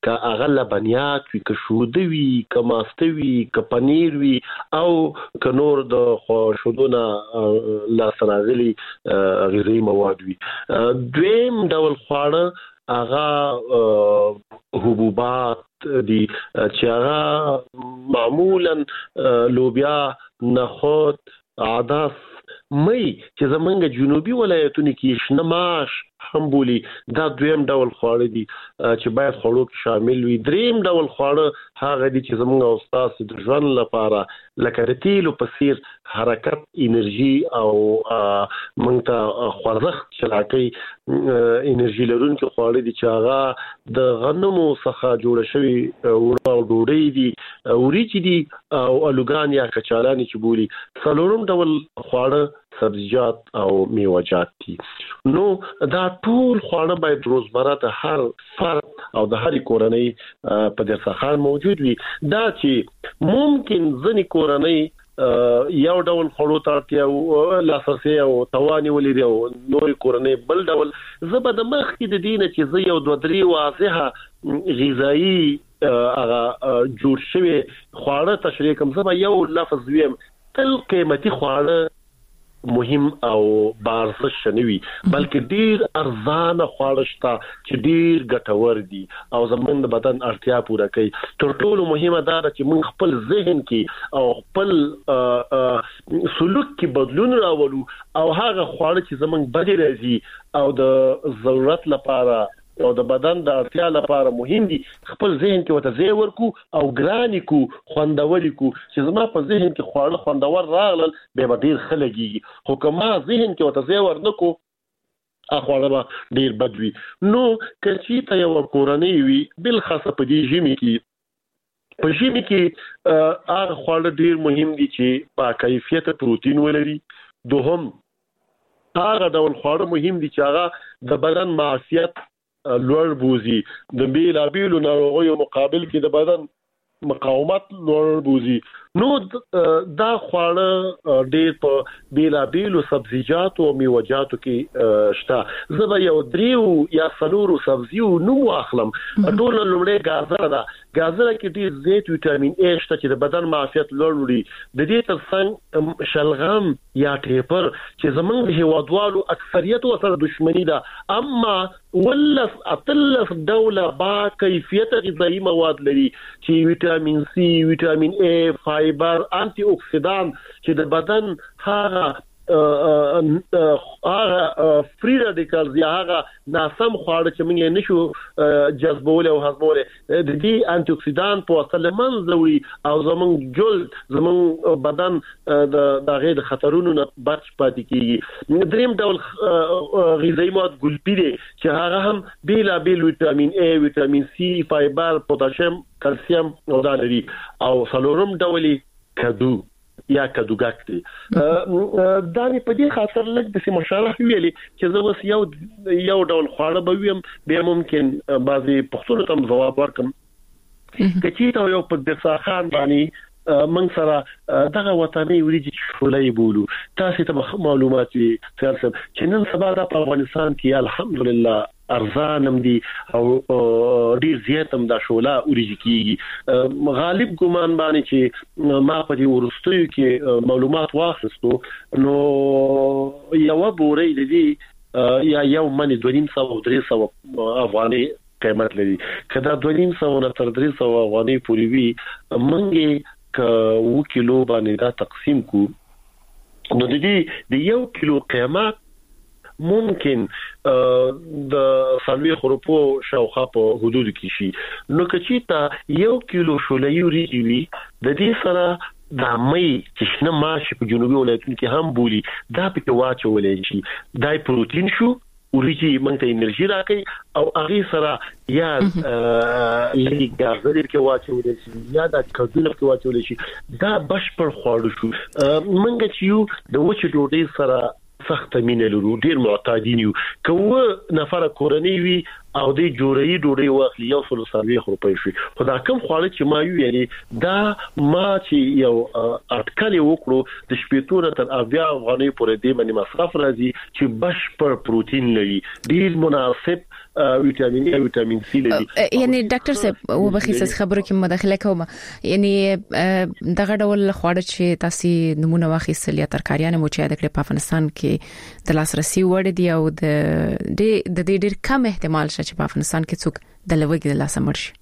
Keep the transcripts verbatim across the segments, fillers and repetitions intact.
که هغه لبنیات وي، که شوده وي، که ماسته وي، که پنیر وي او که نور د شودو نه لاسته راغلي غذایي مواد وي. دویم ډول خواړه هغه حبوبات دي چې هغه معمولا لوبیا، نخود، عدس، مې چې زمونږ جنوبي ولایتونو کې شنه ماش هم بولی. دا دویم ډول خواړه دي چې باید خوړو کې شامل وي. دریم ډول خواړه هغه دي چې زمونږ او ستاسو د ژوند لپاره لکه د تیلو په څیر حرکت، انرژي او موږ ته خوځښت چې راکوي انرژي لرونکي خواړه دي چې هغه د غنمو څخه جوړه شوي وړه او ډوډۍ دي، وریجې دي او الوګان یا کچالانې چې بولي. څلورم ډول خواړه سبزیجات او میوه‌جات دي. نو دا ټول خواړه باید روزمره د هر فرد او د هرې کورنۍ په دسترخوان موجود وي. دا چې ممکن ځینې کورنۍ یو ډول خوړو ته اړتیا لاسرسي او توان ولري او نورې کورنۍ بل ډول. زه به د مخکې د دې نه چې زه یو دوه درې واضحه غذایي هغه جوړ شوي خواړه تشریح کوم، زه به یو لفظ ویم: تل قیمتي خواړه مهم او بارزش نه وي، بلکې ډیر ارزانه خواړه شته چې ډیر ګټور دي او زموږ د بدن اړتیا پوره کوي. تر ټولو مهمه دا ده چې موږ خپل ذهن کې او خپل سلوک کې بدلون راولو او هغه خواړه چې زموږ بدن راځي او د ضرورت لپاره او د بدن د اړتیا لپاره مهم دي، خپل ذهن کې وته ځای ورکو او ګرانی کو، خوندوري کو. چې زما په ذهن کې خواړه خوندور راغلل به به ډیر ښه لګي، خو که ما ذهن کې وته ځای ورنکو اخواړه به ډیر بد وي. نو که چېرته یو کورنۍ وي، بالخاصه په دې ژمي کې په ژمي کې هغه خواړه ډیر مهم دي چې با کیفیت پروتین ولري. دوهم هغه ډول خواړه مهم دي چې هغه د بدن معافیت لوړ بوزي، د بیلابیلو ناروغیو مقابل کې د بدن مقاومت لوړ بوزي. نو دا خواړه ډېر په بیلابیلو سبزیجاتو او میوه‌جاتو کې شته. زه به یو دریو یا څلورو سبزیو نوم واخلم. ټول لومړی ګازره ده. ګازره کې ډېر زیات ویټامین ای شته چې د بدن معافیت لوړ وړي. د دې ترڅنګ شلغم یا ټیپر چې زمونږ هیوادوالو اکثریت ورسره دشمنی ده، اما ولس اتلس ډوله با کیفیت غذایي مواد لري چې ویټامین سی، ویټامین ای، فایبر، انټي اکسیدان چې د بدن هغه هغه فری رادیکالز یا هغه ناسم خواړه چې موږ نشو جذبول او هضمول، د دې انټي اکسیدان په وسیله منځ وړي او زموږ جلد، زموږ بدن د دغه د خطرونو نه بچ پاتې کیږي. دریم ډول غذایي مواد ګلپي دي چې هغه هم بیلا بیل ویټامین ای، ویټامین سی، فایبر، پوتاشیم، کلسیم او دا لري. او څلورم ډول کدو یا کدوګک دي. دا نه په دې خاطر لږ د مشارح ویلي چې زه اوس یو یو ډول خواړه به ویم، به ممکن بعضي پښتون ته جواب ورکم. که چېرته یو په دسترخوان باندې من سره دغه وطني وریجې شولې بولو، تاسو ته معلومات وي چې نن سبا د افغانستان کې الحمدلله ارزانم دي او ډیر زیات هم دا شوله وریجې کیږي. غالب ګمان باندې چې ما په دې ورستیو کې معلومات واخیستو، نو یو بورې د دې یا یو منی دوه نیم سو او درې سو افغاني قیمت لري. که دا دوه نیم سو نه تر درې سو افغاني پورې وي، منګې که اوه کیلو باندې دا تقسیم کو، نو د دې د یو کیلو قیمت ممکن د څلوېښت روپو شاوخوا په حدودو کې شي. نو که چېرته یو کیلو شولې وریجې وي، د دې سره د مې چې شنه ماش په جنوبي ولایتونو کې هم بولي، دا پکې واچولی شي. دا پروتین شو، وریجې موږ ته انرژي راکوي او هغې سره یا لږ ګازرې پکې واچولی شي یا دا کدونه پکې واچولی شي. دا بشپړ خواړه شو. موږ چې یو د وچې ډوډۍ سره سخت مینه لرو، ډیر معتادین یو. که و نفر کورنۍ وي او د جوړې ډوډۍ واخلي یو سل سروي روپۍ شي خو دا کم خواړه چې ما یو یعنی دا ما چې یو اټکل وکړو د شپېتونه تر اویا افغانۍ پورې د باندې مصرف راځي چې بشپړ پروتین لري ډیر مناسب ویټامین ای ویټامین سی لري. یعنی ډاکټر صاحب و بخیس خبرو کې مداخله کوم یعنی دغه ډول خواړه چې تاسو نمونه واخیستل یا ترکاریان مو چې د کړ په افغانستان کې د لاسرسي وړ دي او د د دې ډیر کم احتمال شته چې په افغانستان کې څوک د لوګي د لاسه مرشي.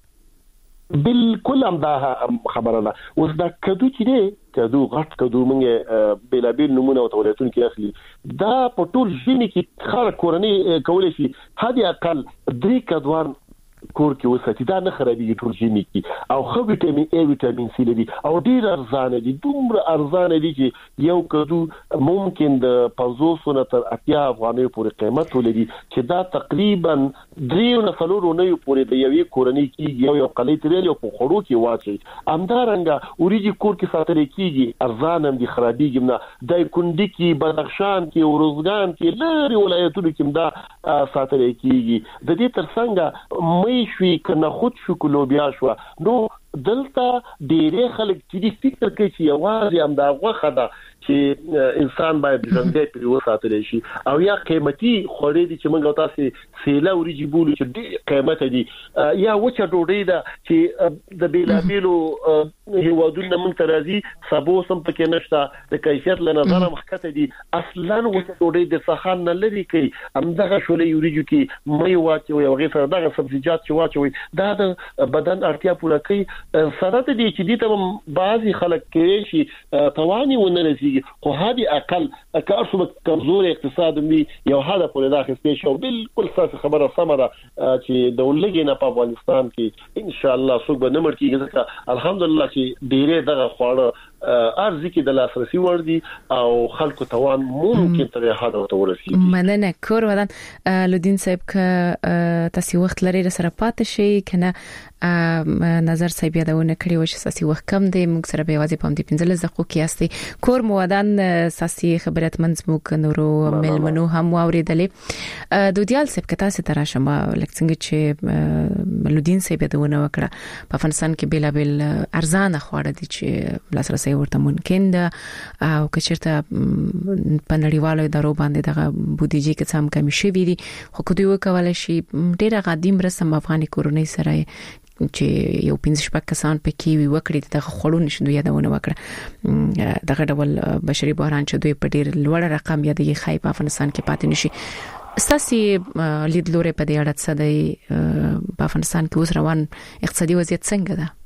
بالکل هم دا خبره ده. اوس دا کدو چې دی کدو غټ کدو موږ بلابل نمونه او تولیدون کې اخلي دا په ټول ژمي کې خار کورنۍ کولای شي هدي اقل درې کدوان کور کې وساتي دا نه خرابېږي ټول ژمي کې او خو ویټامین ای ویټامین سی لري او ډیر ارزانه دي دومره ارزانه دي چې یو کدو ممکن د پنځوس نه تر اتیا افغانۍ پورې قیمت ولري چې دا تقریبا درې نه څلور نه پورې د یوې کورنۍ کې یو یو قلی ترل او په خړو کې واچي امدارنګه اوريجي کور کې ساتل کېږي ارزانه دي خرابېږي نه د کندي کې بدخشان کې ورزګان کې لري ولایتونو کې دا ساتل کېږي د دې ترڅنګ شوي کنه خود شو کلو بیا شو نو دلته ډېر خلک چې فکر کوي چې یوازې هم دا غوخه ده چې انسان باید ژوندۍ په وساتل شي او یا قیمتي خوري دي چې موږ تاسو سیلا وريجي بولو چې ډېر قیمت دي یا وچه ډوډۍ ده چې د بیلابیلو هیوادونو من ترازی سبو سم پکې نشته د کیفیت له نظر مخکته دي اصلا وچه ډوډۍ د سخان نه لري کوي همدغه شولې یوريجو کې مې واچوي او غیر دغه سبزیجات چې واچوي دا د بدن اړتیا پوره کوي سره ته دي چې دي ته بعضي خلک کې شي تواني ونه لري خو هادي اقل کار څو کمزور اقتصاد می یو هدا په داخل کې شو بالکل صح خبره سمره چې د ولګي نه په افغانستان کې ان شاء الله څوک به نمبر کېږي ځکه الحمدلله چې ډیره دغه خواړه ارزي کې د لاسرسي ور دي او خلکو توان ممکن تر هدا ته ورسیږي. مننه کور ودان لودین صاحب ک تاسو وخت لري سره پاتې شي کنه نظر صاحب یادونه کړی و چې ساسي وخت کم دی موږ سره به واځي پام دي پنځله دقیقو کې استي کور مودان ساسي خبرت منځموک نورو ملمنو هم اوریدلې دودیال صاحب کتا سي ترا شمه لکڅنګ چې لودین صاحب یادونه وکړه په افغانستان کې بلابل ارزانه خواړه دي چې لاسرسي ورته ممکن ده او کچرته په نړیوالو ادارو باندې دغه بودیجه کې څم کمی شوی دي خو کوم یو کولای شي ډیره قدیم رسم افغاني کورونی سره چې یو پنځه شپږ کسان پکې وي وکړي دغه خړو نشو یادونه وکړه دغه ډول بشري بحران چې دوی په ډیر لوړ رقم یادې خای په افغانستان کې پاتې نشي ستاسي لیدلوري په دې اړه څه دی په افغانستان کې اوس روان اقتصادي وضعیت څنګه ده؟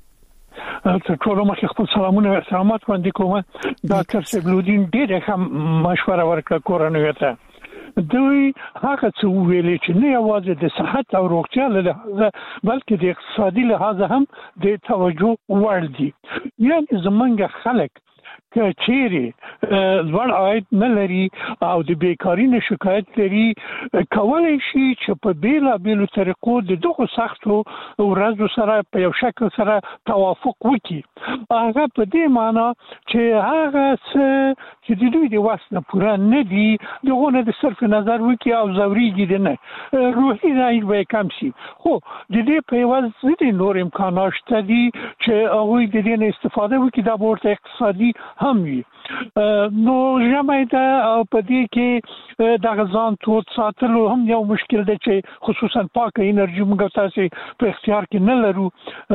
تر ټولو مخکې خپل سلامونه او احترامات وړاندې کوم. ډاکټر سیبلودین ډېر هم مشوره ورکړه کورنۍ ته دوی هغه څه ویلي چې نه یوازې د صحت او روغتیا له بلکې د اقتصادي لحاظ هم د توجه وړ دي. یعنی زمونږ خلک که چیرې لوړ عاید نه لري او د بیکاری نه شکایت لري کولای شي چې په بیلا بیلو طریقو د دغه سختو ورځو سره په یو شکل سره توافق وکړي. هغه په دې معنی چې هغه چې د دوی د وس نه پوره نه دي دغه نه د صرف نظر وکړي او زوريږي نه روحي رایج به کم شي. خو د دې په واسطه د نور امکانات شته دي چې هغه د دې نه استفاده وکړي د ورته اقتصادي هم وي. نو ژمه ده او په دې کې د غزان توت ساتلو هم یو مشکل دی چې خصوصا پاکه انرژي موږ تاسو په اختیار کې نه لرو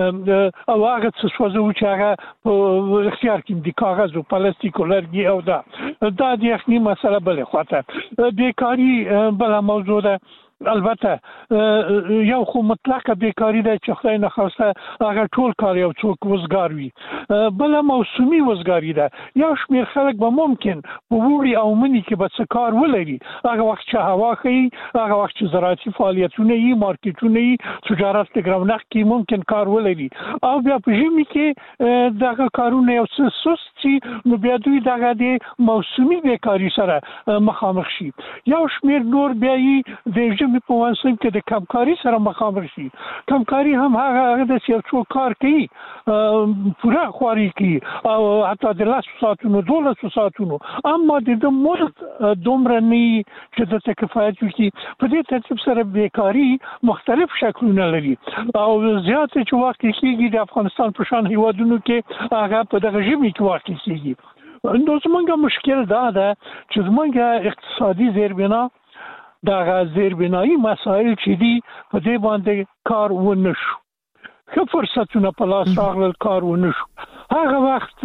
او هغه څه سوځو چې هغه په اختیار کې د کاغذ او پلاستیک لرګي او دا دا د یخني مسله بل خاطر بیکاری بل موضوع ده. البته یو خو مطلقه بیکاری ده چې خدای نه خواسته هغه ټول کار یو څوک وزګار وي بل موسمي وزګاری ده. یو شمېر خلک به ممکن په وړي او منی کې به څه کار ولري هغه وخت چې هوا ښه هغه وخت چې زراعتي فعالیتونه یې مارکیټونه یې تجارت د ګرمنخ کې ممکن کار ولري او بیا په ژمي کې دغه کارونه یو څه سست شي نو بیا دوی دغه د موسمي بیکاری سره مخامخ شي. یو شمېر نور بیا یې د مې په وانسم کې د کمکاري سره مخامخ شي. کمکاري هم هغه د یو څو کار کوي پورا خواري کوي او حتی د لاس ساعتونو دولس ساعتونو، اما د مدت دومره نه چې د کفایت وکړي. په دې ترتیب سره بیکاری مختلف شکلونه لري او زیات چې وخت کېږي د افغانستان په شان هیوادونو کې هغه په دغه ژمي کې وخت کېږي. نو زمونږ مشکل دا ده چې زمونږ اقتصادي زیربنا دا زیربنایی مسائل چې دي په دې باندې کار ونه شو، ښه فرصتونه په لاس راغلل کار ونه شو. هغه وخت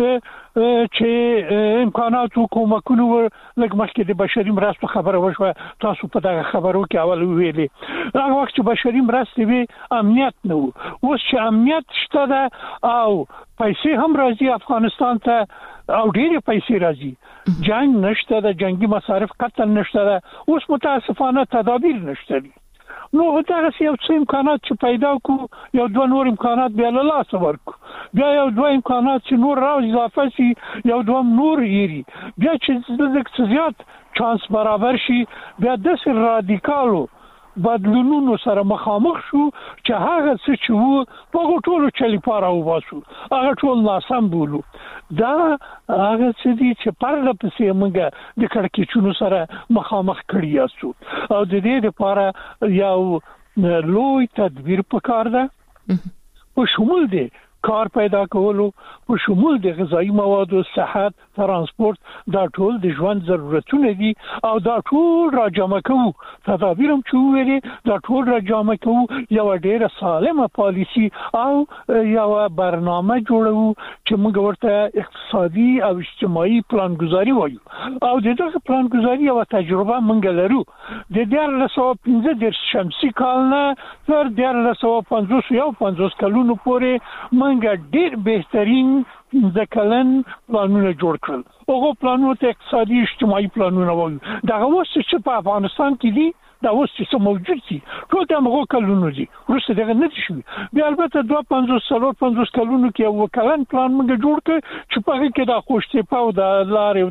چې امکانات او کومکونه لکه مخکې د بشري مرستو خبره وشوه، تاسو په دغه خبرو کې اول ویلې هغه وخت چې بشري مرستې وي امنیت نه و. اوس چې امنیت شته ده او پیسې هم راځي افغانستان ته او ډېرې پیسې راځي، جنگ نشته ده، جنگي مصارف قطعا نشته ده، اوس متاسفانه تدابیر نشته دي. نو دا یو څه امکانات چې پیدا کو، یو دوه نور امکانات بیا له لاسه ورکو، بیا یو دوه امکانات چې نور راځي اضافه شي، یو دوه نور یری، بیا چې د زیات چانس برابر شي بیا د سر رادیکالو بدلونونو سره مخامخ شو چې هغه څه چې وو په ټولو چلی پاره وباسو، هغه ټول ناسم بولو. دا هغه څه دي چې پرله پسې موږ د کړکېچونو سره مخامخ کړی یاسو او د دې لپاره یو لوی تدبیر پکار ده په شمول دی کار پیدا کولو، په شمول د غذایی موادو، صحت، ترانسپورت، دا ټول د ژوند ضرورتونه دي او دا ټول راجمع کوو. تدابیر هم چې ویلي دا ټول راجمع کوو، یو ډېره سالمه پالیسی او یو برنامه جوړو چې موږ ورته اقتصادي او اجتماعي پلانګذاري وایو او دغه پلانګذاري یو تجربه موږ لرو د دیارلس سوه پنځه دېرش شمسي کال نه تر دیارلس سوه پنځوس یو پنځوس کلونو پورې موږ ډېر بهترین د کلن پلانونه جوړ کړل. هغه پلانونه ته اقتصادي اجتماعي پلانونه وایي. دا اوس چې په افغانستان کې دي دا اوس چې موجود دي ټول د هغو کلونو دي، وروسته دغه نه دي شوي. بیا البته دوه پنځوس څلور پنځوس کلونو کې یو کلن پلان موږ جوړ کړ چې په هغه کې د خوشتیپه او د لارې او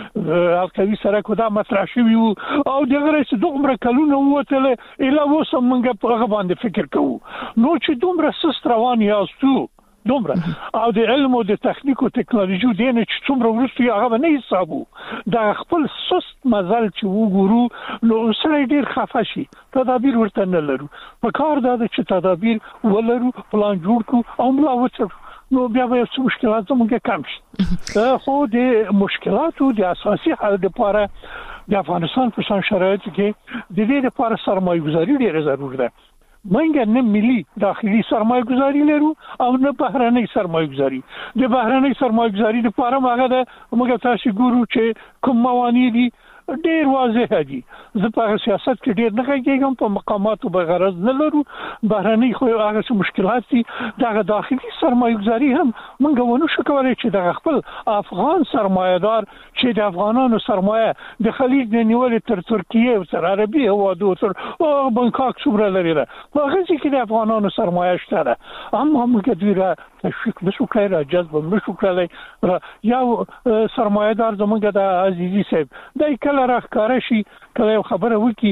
د حلقوي سړک دا مطرح شوي وو او دغه رئیس دومره کلونه ووتله الا اوس موږ په هغه باندې فکر کوو. نو چې دومره سست روان یاستو دومره او د علم او د تخنیک او ټکنالوژي دینه چې څومره ورسته هغه نه حسابو دا خپل سست مزل چې وګورو نو سره ډیر خفه شي. تدابیر ورته نه لرو، په کار دا چې تدابیر ولرو، پلان جوړ کو او ملا وڅ نو بیا به څه مشکلات زموږه کم شي. خو د مشکلاتو د اساسي حل لپاره د افغانستان په شان شرایطو کې د دې لپاره سرمایه گذاري ډیره ضروري ده. منګه نه ملي داخلي سرمایه گذاري لرو او نه بهرنۍ سرمایه گذاري. د بهرنۍ سرمایه گذاري لپاره هغه د موږ تاسو ګورو چې کوم موانع دي ډیر واضح دي. زه په سیاست کې ډیر نه کېږم، په مقاماتو به غرض نه لرو. بهرنۍ خو هغه څه مشکلات دي، دغه داخلي سرمایه گذاري هم موږ ونه شو کولای چې د خپل افغان سرمایه‌دار چې د افغانانو سرمایه د خلیج نه نیولې تر ترکیه او تر عربي هوادو تر بانکاک څومره لري ده، هغه چې د افغانانو سرمایه شته ده، اما موږ دوی را تشویق نشو کړی، را جذب نشو کړی. یو سرمایه‌دار زموږ د عزیزي صاحب دای کله راخاره شي کله یو خبره وکي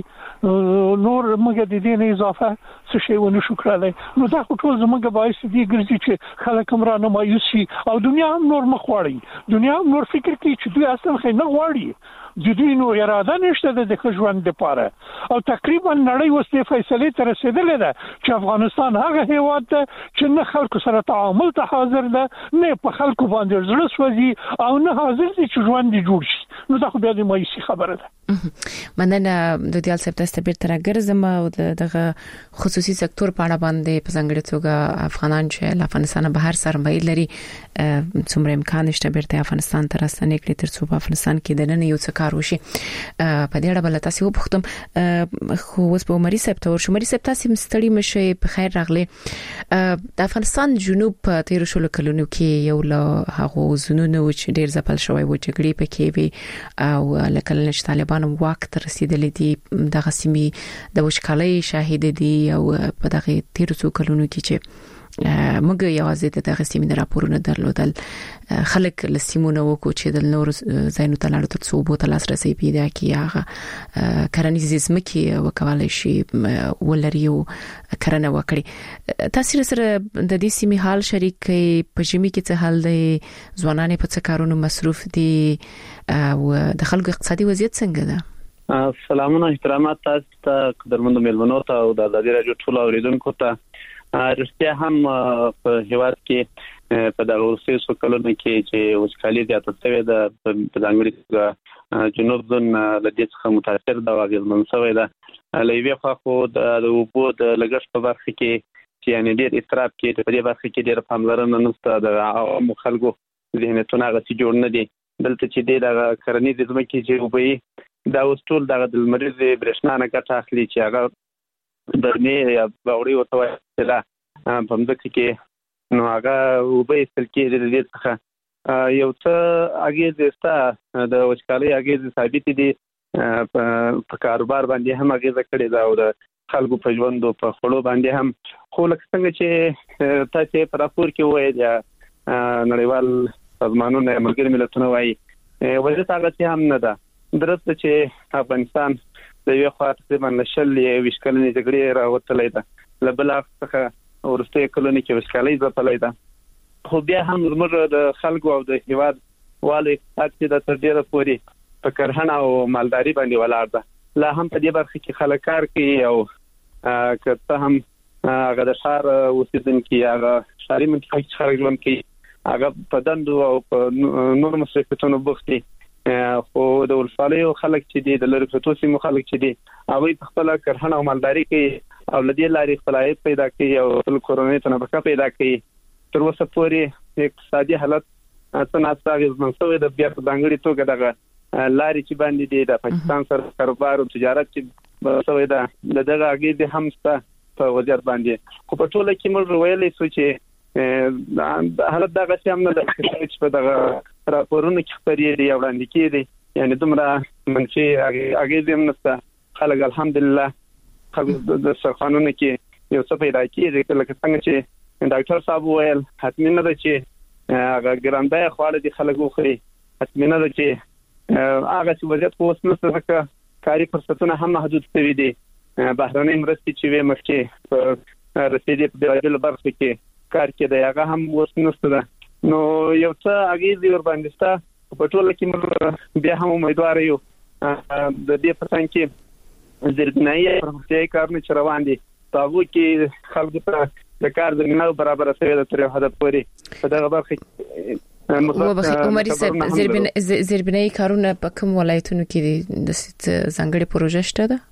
نور موږ د دې نه اضافه څه شی ونه شو کړلای. نو دا ټول زموږ باعث دي ګرځي چې خلک هم را نه مایوس شي او دنیا هم نور مخ واړي، دنیا هم نور فکر کوي چې دوی اصلا خې نه واړي، د دوی نو اراده نشته د ژوند لپاره او تقریبا نړۍ اوس د فیصلې ته رسیدلې ده چې افغانستان هغه هیواد ده چې نه خلکو سره تعامل ته حاضر ده، نه په خلکو باندې زړه سوځي او نه حاضر دي چې ژوند جوړ شي. نو دا خو بیا د مایوسي خبره ده. مننه د دیال سپ تاسو بیرته راګرځم او دغه خصوصي سکتور په اړه باندې په ځانګړي توګه افغانان چې له افغانستان بهر سرمایه لري څومره امکان شته بیرته افغانستان ته راستنې کړي ترڅو په افغانستان کې د نن یو څه کار وشي. په دې اړه بل تاسو وپوښتم خو اوس په مری سپ تور شو مری سپ تاسو مستړی مشه په خیر راغله. د افغانستان جنوب په تیر شلو کلونو کې یو له هغه زونونو چې ډیر ځپل شوی و جګړې پکې وي او لکه نش طالبان واک ته رسیدلې دي، دغه سیمې د وشکالۍ شاهد دي او په دغه تیر څو کلونو کې چې موږ یوازې د دغه سیمې راپورونه درلودل خلک لسیمونه وکړو چې د نور زینو ته لاړو تر څو بوت لاسرسي پیدا کړي هغه کرنیز ځمکې وکولای شي ولري او کرنه وکړي. تاسو سره د دې سیمې حال شریک په ژمي کې څه حال دی ځوانان په څه کارونو مصروف دي او د خلکو اقتصادي وضعیت څنګه ده؟ سلامونه احترامات تاسو ته قدرمنو مېلمنو ته او د ازادي رادیو ټول اوریدونکو ته رښتیا هم په هیواد کې په دغه ورسې کلونو کې چې وسکالي زیاته شوې ده په ځانګړي توګه جنوب زون له دې څخه متاثر ده او اغېزمن شوی ده. له یوې خوا خو د اوبو د لګښت په برخه کې چې یعنی ډېر اضطراب کې په دې برخه کې ډېر پاملرنه نشته د عوامو خلکو ذهنیتونه غوښتي جوړ نه دي. دلته چې د کرنیز ځمکې چې وبوي دا وستول دغه د مریض برېښنا نه ګټه اخلي چې هغه درمه یا باوري ورته وایي دا په مځکه کې نو هغه وبې سل کې د دې څخه یو څه اگې زستا د وچکالي اگې ثابت دي په کاروبار باندې هم اگې ذکرې دا او د خلکو په ژوند او په خلو باندې هم خو لکه څنګه چې تاسو په راپور کې وایي دا نړیوال سازمانونه ملګری ملتونه وایي وجه هغه هم نه ده. درسته چې افغانستان د یو خاطر تقریبا نشل ویش کلنې جګړې راوتلې ده لبل څخه ورسته کلونی کې وسکالي ځپلې ده خو بیا هم زموږ د خلکو او د هیواد والي اکثر د تر ډیره پوري په کرهڼه او مالداري باندې ولاړ ده. لا هم په دې برخه کې خلک کار کوي او کته هم هغه د شهر اوسیدونکو هغه شهري منطقې کې خلک ژوند کوي هغه په دندو او په نور مصرفاتونو بوختي خو د ولسوالیو خلک چې د لری پروتو سیمو خلک چې دي او په خپل کرهڼه او مالداري کې او لدی لاري خپلای پیدا کوي او خپل کورونی تنبقه پیدا کوي تر اوسه پورې اقتصادي حالت څنګه تاسو منسوي د بیا په دانګړي توګه دغه لاري چې باندې دي د پاکستان سره کاروبار او تجارت چې سوي ده دغه اگې د همسته په وضعیت باندې خو په ټوله کې موږ ویلې سو چې حالت دغه چې هم نه د چې په دغه راپورونو کې خبرې دی وړاندې کېدي یعنی دومره منشي اگې دې نسته خلک الحمدلله خلک د سرخانونو کې یو څه پیدا کېږي لکه څنګه چې ډاکټر صاحب ویل حتمی نه ده چې هغه ګرانده خواړه دي خلک وخوري حتمی نه ده چې هغه چې وضعیت خو اوس نشته ځکه کاري فرصتونه هم محدود شوي دي بهرنۍ مرستې چې وې مخکې په رسیدي په بېلابېلو برخو کې کار کې دی هغه هم اوس نشته ده نو یو څه اغېزې ور باندې ستا په ټوله کې موږ بیا هم امیدوار یو د دې په څنګ کې زرګنایي پرمختیايي کارونه چې روان دي په هغه کې خلکو ته د کار زمینه برابر شوې ده تر یو حد پورې په دغه برخه کې عمري صاحب زرګنایي کارونه په کوم ولایتونو کې دي د ځانګړي پروژه شته ده؟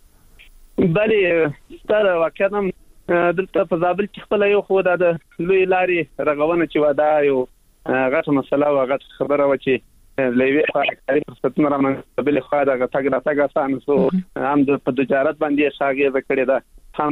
بلې ستاره واقعا دلته په زابل کې خپل یو خو د لوی لاري رغونه چې ودا یو غټه مسله او غټه خبره و چې لوی کاري فرصتونه رامنځته بل خو دا غټه غټه سان سو هم د تجارت باندې شاګه وکړي دا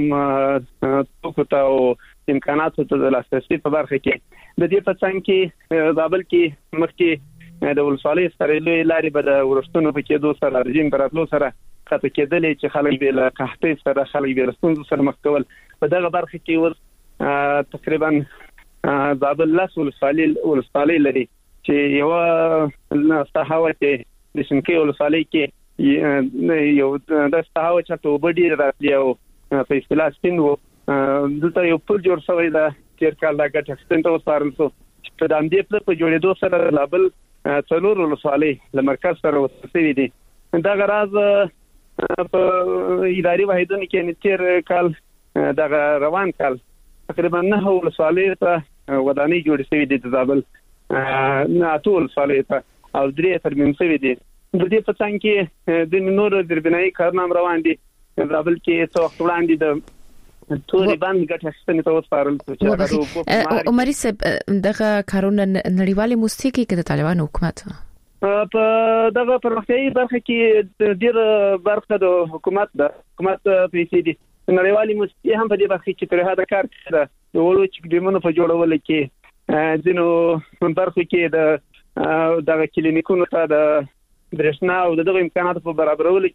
هم توکو او امکاناتو ته د لاسرسي په برخه کې د دې په څنګ کې زابل کې مخکې د ولسوالۍ سره لوی لاري به د ورستونو په کې دوه سره رژیم براتلو سره خاطر کېدلې چې خلک به له قحطۍ سره خلک به رسونو سره مخ کول په دغه برخه کې ور تقریبا زابل لاس ولسوالۍ ولسوالۍ لري چې یو ستهاوه چې د شنکې ولسوالۍ کې یو د ستهاوه چې ته وبډي راځي او په اصطلاح سپینو دلته یو پل جوړ شوی دا تیر کال دا ګټه ستنټ وسارل سو په دامدې په جوړېدو سره لابل څلور ولسوالۍ له مرکز سره وسوي دي دا غراز په اداري واحدونو کې تیر کال دا روان کال تقریبا نه ولسوالۍ ته ودانۍ جوړ شوی دي د زابل نه ټول ولسوالۍ ته او درې ترمیم شوی دي د دې په څنګ کې د نور دربنایي کارنامه روان دي زابل کې څو وخت وړاندې د ټول باندې ګټه ستنې ته وسپارل چې عمري صاحب دغه کارونه نړیوالي موسیقي کې د طالبان حکومت په دغه پرمختیايي برخه کې ډېر برخه د حکومت د حکومت پیسې دي نړیوالي موسیقي هم په دې برخه کې تر هغه کار کوي د ولو چې ډیمونو په جوړول کې ځینو برخه کې د دغه کلینیکونو ته د برېښنا او دغه امکاناتو په برابرولو کې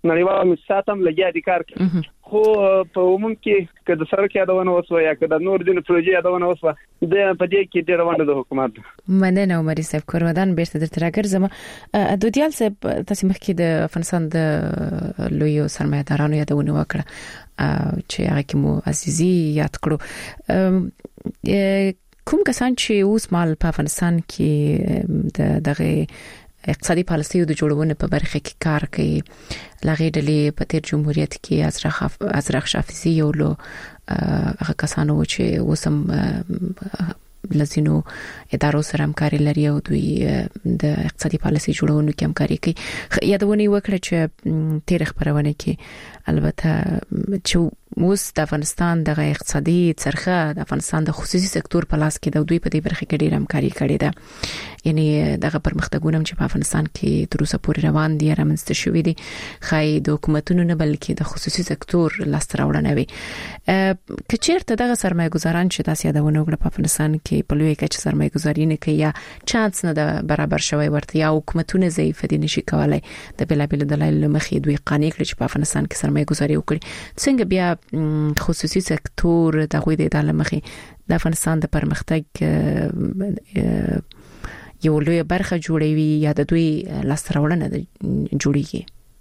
نړیوال موسسات هم لګیا دي کار کوي خو په عموم کې که د سړک یادونه وسو یا که د نور د پروژې یادونه وسو د په دې کې ډېر وانه د حکومت مننه عمر صاحب کورودان بیرته درته راګرځم دودیال صاحب تاسو مخکې د افغانستان د لوی سرمایه‌دارانو یادونه وکړه چې هغه کې مو عزیزي یاد کړو کوم کسان چې اوس مال په افغانستان کې د دغه اقتصادي پالیسیو د جوړونې په برخه کې کار کوي لغې ډلې په تیر جمهوریت کې ازرخ ازرخ شافعي یو له هغه کسانو چې اوسم لزینو ادارو سره همکاري لري او دوی د اقتصادي پالیسي جوړونې کې همکاري کوي یادونه وکړه چې تیر خبرونه کې البته چې موږ د افغانستان د اقتصادي څرخه د افغانستان د خصوصي سکتور په لاس کې د دوی په دې برخه کې ډیر همکاري کړې ده یعنی دغه پرمختګونه چې په افغانستان کې تر اوسه پورې روان دي رامنځته شوې دي خای د حکومتونو نه بلکې د خصوصي سکتور لاس راوړنه وي کچېرته دغه سرمایه‌ګزاران چې تاسو یادونه وکړه په افغانستان کې په لوی کچ سرمایه‌ګزاري نه کوي یا چانس نه د برابر شوی ورته یا حکومتونه ضعیف دي نشي کولای د بلابل دلایل مخې دوی قانع کړي چې په افغانستان کې سرمایه‌ګزاري وکړي څنګه بیا خصوصي سکتور د غوي د ادارې مخې د افغانستان د پرمختګ یو لوی برخه جوړوي یا د دوی لاستراوړنه جوړیږي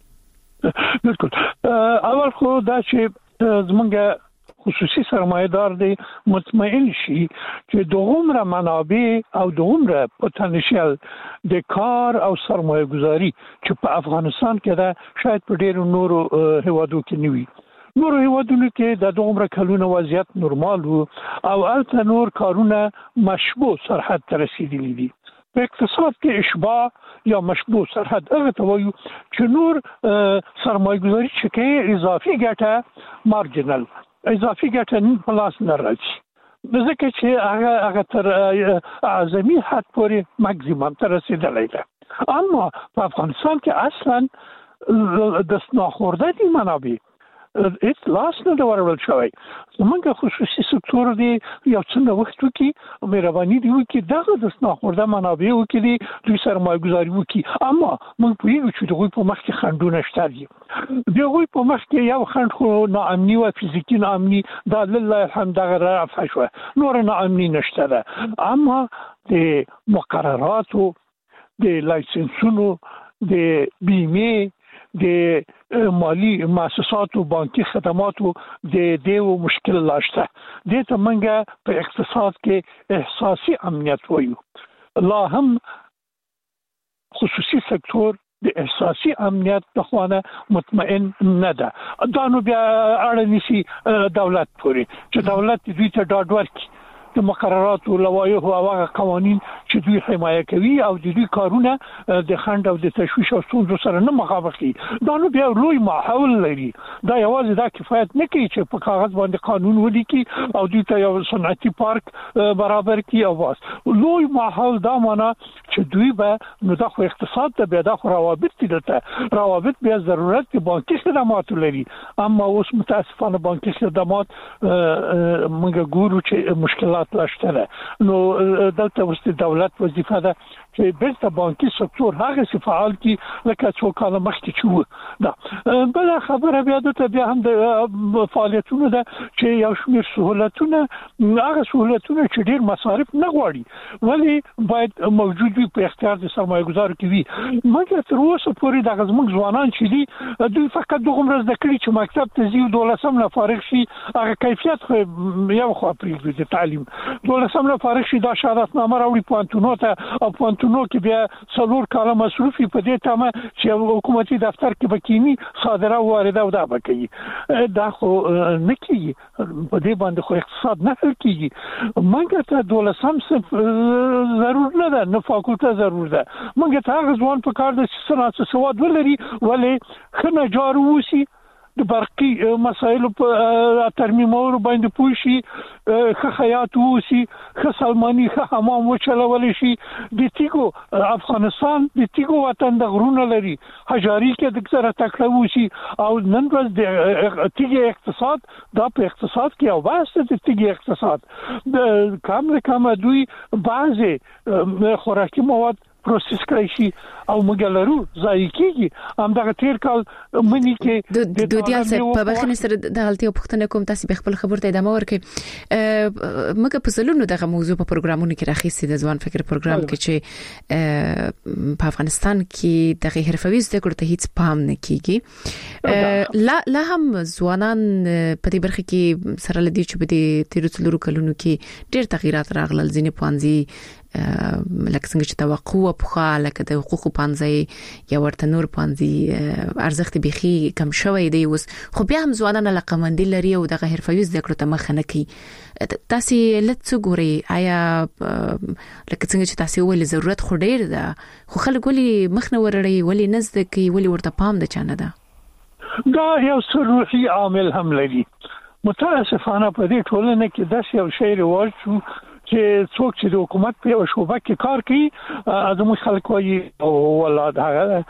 بالکل اول خو دا چې زمونږ خصوصي سرمایه‌دار دی مطمئن شي چې دومره منابع او دومره پوتنشل د کار او سرمایه‌ګزاري چې په افغانستان کې دا شاید په ډېرو نورو هیوادو کې نه وي نور هیوادونو کې د دومره کلونو وضعیت نورمال وو او البته نور کارونه مشبوع سرحد ته رسیدلي دي په اقتصاد کې اشباع یا مشبوع سرحد هغه ته وایو چې نور سرمایه‌ګزاري چې کوي اضافي ګټه مارجنل اضافي ګټه په لاس نه راځي ځکه چې هغه هغه تر اعظمي حد پورې ماکسیمم ته رسیدلی ده اما په افغانستان کې اصلا د سناخورده دي منابع هیڅ لاس نه دا ورول شوی زمونږ خصوصي سکتور دی یو څنګه وخت وکي مهرباني دی وکي دغه د سناخورده منابع وکي دوی سرمایه‌ګزاري وکي اما موږ پوهیږو چې دوی په مخ کې خنډونه شته دي دوی په مخ کې یو خنډ خو ناامني او فزیکي ناامني دا لله الحمد دغه رافع شو نور ناامني نشته ده اما د مقرراتو د لایسنسونو د بیمه د مالی مؤسساتو بانکي خدماتو د دیو مشکل لاشته د ته منګه په اقتصاد کې احساسي امنیت وایو لا هم خصوصي سکتور د احساسي امنیت د خوانه مطمئن نه ده دا نو بیا اړه نشي دولت پوري چې دولت دوی ته ډاډ ورکړي د مقررات او لوایح او هغه قوانين چې دوی حمایه کوي او د دوی کارونه د خند او د تشویش او ستونزو سره نه مخامخ دي دا نو بیا لوی ماحول لري دا یوازې دا کفایت نه کوي چې په کاغذ باندې قانون ولیکي او دوی ته یو صنعتي پارک برابر کړي او واس لوی ماحول دا معنا چې دوی به نو د اقتصاد ته بیا د روابط دي ته روابط بیا ضرورت د بانکي خدماتو لري اما اوس متاسفانه بانکي خدمات موږ ګورو چې مشکلات لاشته نو دلته وست دولت وظیفه ده چې بیرته بانکي سکتور هغه څه فعال کی لکه څو کاله مخکې چې دا بل خبره بیا د بیا هم د فعالیتونو ده چې یو شمېر سہولتونه هغه سہولتونه چې ډیر مصارف نه غواړي ولی باید موجود وي په اختیار د سرمایه‌ګزار کې وي مګر تر اوسه پورې د غزمن ځوانان چې دي دوی فقط دغه مرز د کړي چې مکتب ته ځي دولسم نه فارغ شي هغه کیفیت خو یو خو پرې د تعلیم دولسم نه فارغ شي دا شهادتنامه راوړي پوهنتونو ته او پوهنتونو کې بیا څلور کاله مصرفي په دې تمه چې حکومتي دفتر کې بکینی صادره او واردات دا بکړي دا خو نه کیږي په دې باندې خو اقتصاد نه حل کیږي مونږ ته دولسم ضرور نه ده نه فاکولټه ضرور ده مونږ ته هغه ځوان په کار د صنعت سواد ولري ولې خنه جارو وسی د برقي مسایلو په ترمیمولو باندې پوه شي ښه خیاط ووسي ښه سلماني ښه حمام وچلولی شي د تیګو افغانستان د تیګو وطن د غرونه لري حجاري کې د سره تکړه ووسي او نن ورځ د تیګي اقتصاد دا په اقتصاد کې او واسطه د تیګي اقتصاد د کامله کامه دوی بعضې خوراکي مواد پروسس کړی شي او موږ لرو ځای کېږي هم دغه تیر کال منی کې د دودیال څخه په بخښنې سره د غلطي او پښتنه کوم تاسو به خپل خبرته ادامه ورکړئ موږ په سلونو دغه موضوع په پروګرامونو کې راخیستي د ځوان فکر پروګرام کې چې په افغانستان کې د حرفوي زده کړو ته هیڅ پام نه کیږي لا لا هم ځوانان په دې برخه کې سره لدی چې په دې تیر څلورو کلونو کې ډېر تغیرات راغلل ځینې پانځي لکه څنګه چې توقع او پخا لکه د حقوقو پانځي یا ورته نور پانځي ارزښت بيخي کم شوی دی اوس خو بیا هم ځوانان علاقمندي لري او دغه حرفوي زده کړو ته مخ نه کوي تاسو لڅ ګوري آیا لکه څنګه چې تاسو ولې ضرورت خو ډیر ده خو خلک ولې مخ نه ورړي ولې نزد کوي ولې ورته پام د چانه ده دا یو سروحي عامل هم لري متاسفانه په دې ټولنه کې داسې یو شی رواج شو چې څوک چې د حکومت په شوبه کې کار کوي ازمو خلک وایي ولا دا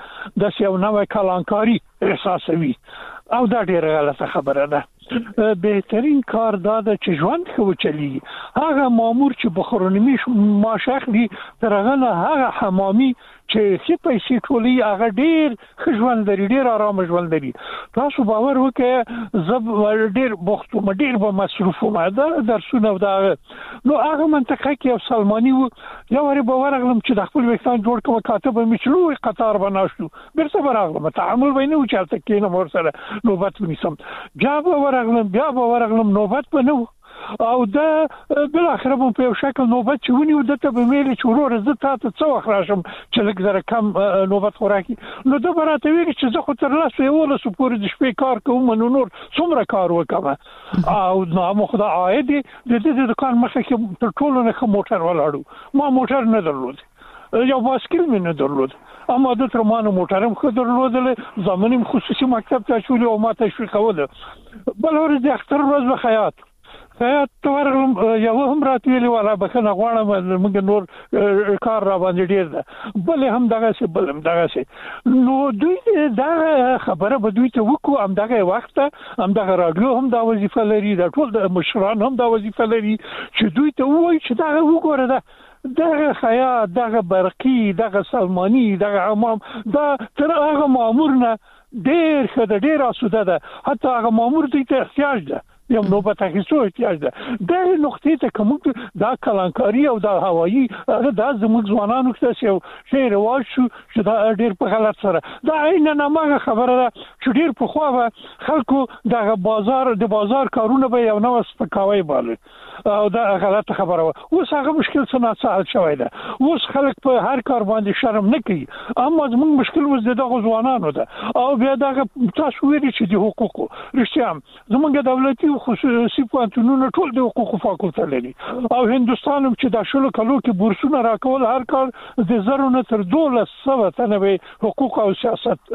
د یو نوې کلانکاری احساسوي او دا ډیره غلطه خبره ده بهترین کار دا ده چې ژوند خو چلی هغه مامور چې بخورنمی معاش اخلي ترغه هغه حمامي چې څه پیسې ټولې هغه ډیر ژوند لري ډیر آرام ژوند لري تاسو باور وکړئ زب ډیر بوخت ډیر به مصروف ما ده درسونه دا نو هغه منطقه کې یو سلمانی و یو ور به ورغلم چې د خپل وختان جوړ کوم کاتب مشلو قطار بناشتو برسه برغلم تعامل بینه او چاته کې نو ور سره نوبت ونیسم جواب ورغلم بیا ورغلم نوبت بنو او دا بل اخر په یو شکل نوبت چونی ودته به مېل چورور زه تاسو څو اخراشم چې لږ زره کم نوبت خوراکي نو دا براته ویل چې زه خو تر لاسه یو له سپور د شپې کار کوم نو نور څومره کار وکم او نو مو خدای عاید د دې د کار مخه کې تر ټولو نه موټر ولاړو ما موټر نه درلود یو باسکل مې نه درلود اما د ترمانو موټرم خو درلودل زمونیم خصوصي مکتب ته شولې او ماته شو کوله بل ورځ د اختر ورځ به خیاط خیاط تورم یو هم راتویلی ولا بخنه غواړم موږ نور کار را باندې ډیر ده بل هم دغه څه بل هم دغه څه نو دوی دا خبره به دوی ته وکړو هم دغه وخت هم دغه رادیو هم دا وظیفه لري دا ټول د مشران هم دا وظیفه لري چې دوی ته وایي چې دا وګوره دا دغه خیاط دغه برقي دغه سلمانی دغه امام دا تر هغه مامور نه ډیر خدای ډیر اسوده ده حتی هغه مامور دوی ته احتیاج ده یو نو په تاسو احتیاج ده د نقطې ته کوم دا کلانکاری او دا هوایی دا زموږ ځوانانو کې یو شی رواج شو چې دا ډیر په غلط سره دا عین نه ما خبره ده چې ډیر په خو خلکو د بازار د بازار کارونه به یو نو سپکاوي باندې او دا غلطه خبره اوس هغه مشکل څه سهل شوی ده اوس خلک په هر کار باندې شرم نه کوي اما زموږ مشکل وز دغه ځوانانو ده او بیا دا تاسو ویلي چې د حقوقو رښتیا زموږ دولتي خصوصي پوهنتونونه ټول د حقوقو فاکولټه لري او هندستان چې د شلو کلو کې بورسونه راکول هر کال د زرو نه تر دولس سوه تنه حقوق او سیاست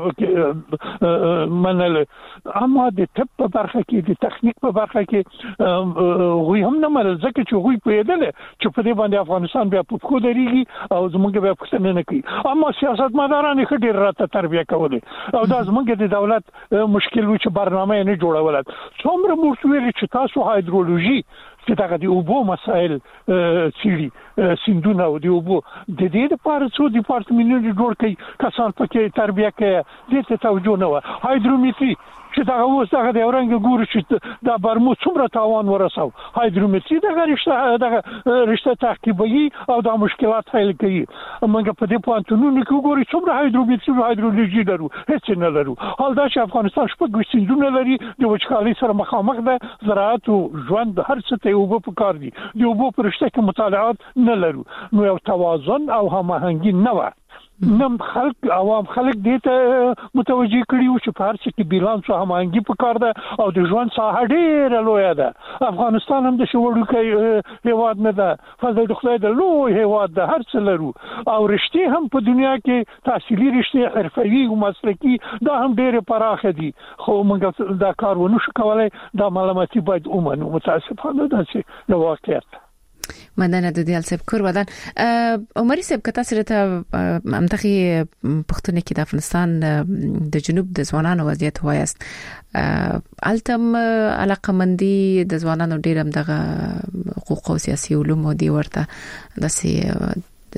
منل اما د طب په برخه کې د تخنیک په برخه کې وی هم نه مل ځکه چې وی پیدل چې په دې باندې افغانستان بیا په خو درېږي او زموږ بیا پښتنه نه کوي اما سیاست مداران یې ډېر راته تربیه کوله او دا زموږ د دولت مشکل و چې برنامه نه جوړول څومره موږ ویل چې تاسو هایدرولوژي چې دا د اوبو مسائل سړي سیندونه او د اوبو د دې لپاره څو ډپارټمنټونه جوړ کړي کسان پکې تربیه کوي دې ته توجه نه و هایدرومتري چې دا اوس هغه د اورنګ ګور چې دا برمو څومره تاوان ورساو هایدرومتري دا رښتا دا رښتا تعقیبي او دا مشکلات حل کوي موږ په دې پوهنتونونو کې ګوري څومره هایدرومتري او هایدرولوژي لرو هیڅ نه لرو حال دا چې افغانستان شپږ سیندونه لري د وچکالۍ سره مخامخ ده زراعت او ژوند هر څه ته اوبه په کار دي د اوبو پر رښتا کې مطالعات نه لرو نو یو توازن او هماهنګي نه و نم خلک عوام خلک دې ته متوجي کړي او چې په هر څه کې بیلانس او هماهنګي په کار ده او د ژوند ساحه ډېره لویه ده افغانستان هم د شوړوکي هیواد نه ده فضل د خدای د لوی هیواد ده هر څه لرو او رښتې هم په دنیا کې تحصیلي رښتې حرفوي او مسلکي دا هم ډېر پراخه دي خو موږ دا کار ونه شو کولای دا معلوماتي باید ومنو متاسفانه دا چې د واقعیت مننه د دیال صاحب کور ودان عمري صاحب کته سره ته امتخي پښتون کې د افغانستان د جنوب د ځوانانو وضعیت وایست التم علاقمندي د ځوانانو ډیر هم دغه حقوق او سیاسي علوم دی ورته د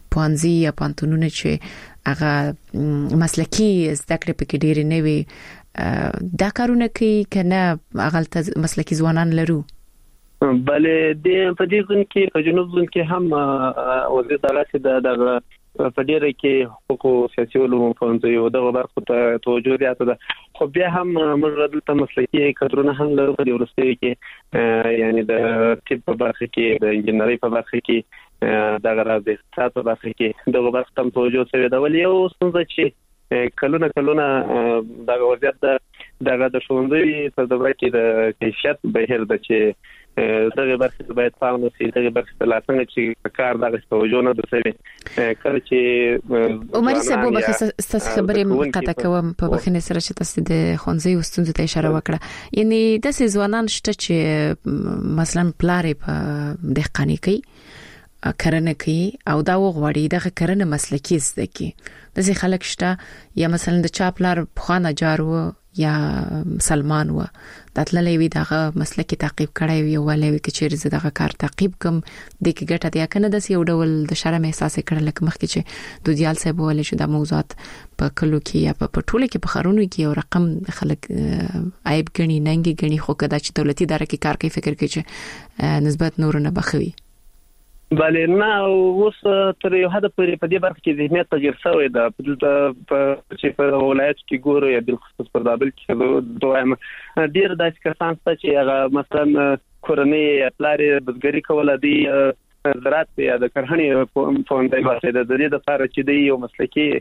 پوانځي یا پانتونونه چې هغه مسلکی زده کړې پکې ډېرې نه وي دا کارونه کوي کنه هغه مسلکی ځوانان لرو. بله د په دې ځین کې په جنوب ځین کې هم وزیر تعالی چې د په ډیره کې حقوق سیاسي علوم پوهنځي او دغه برخو ته توجه زیاته ده خو بیا هم موږ دلته مسلکي کادرونه هم لرو په یونیورسيټي کې یعنی د طب په برخه کې د انجنیري په برخه کې دغه راځي اقتصاد په برخه کې دغه برخه ته توجه شوی دا ولې او څنګه چې کلونه کلونه دغه وضعیت دغه د ښوونځي په دغه کې د کیفیت بهر د چې دغه برخه باید پام وشي دغه برخه لا څنګه چې کار دغه توجه نه درسوي کله چې عمر صاحب به ستاسو خبرې مقطع کوم په بخنه سره چې تاسو د خونځي وستونځ ته اشاره وکړه یعنی د ځوانان شته چې مثلا پلارې په دهقانی کوي کرنه کوي او دا وغوړي دغه کرنه مسلکی زده کی د ځي خلک شته یا مثلا د چاپلار خانه جارو یا سلمان و داتللې وی دغه مسلکی تعقیب کړای وی ولې وی چې زه دغه کار تعقیب کوم د کی ګټه دی کنه د یو ډول د شرم احساس کړل لکه مخکې چې د دیال صاحب ولې چې د موضوعات په کلو کې یا په پټوله کې په خارونو کې یو رقم خلک عیب غني ننګي غني خو کدا چې دولتي اداره کې کار کوي فکر کوي چې نسبت نور نه بخوي بله نه اوس تر یو حد پورې په دې برخه کې ذهنیت تغیر شوی دا په چې په ولایت کې ګورو یا د خصوص پر دابل کې دوه ډیر داسې کسان چې هغه مثلا کورنۍ پلارې بزګری کوله دی زراعت یا د کرهڼې په اندای واسطه د دې د لپاره چې دی یو مسلکی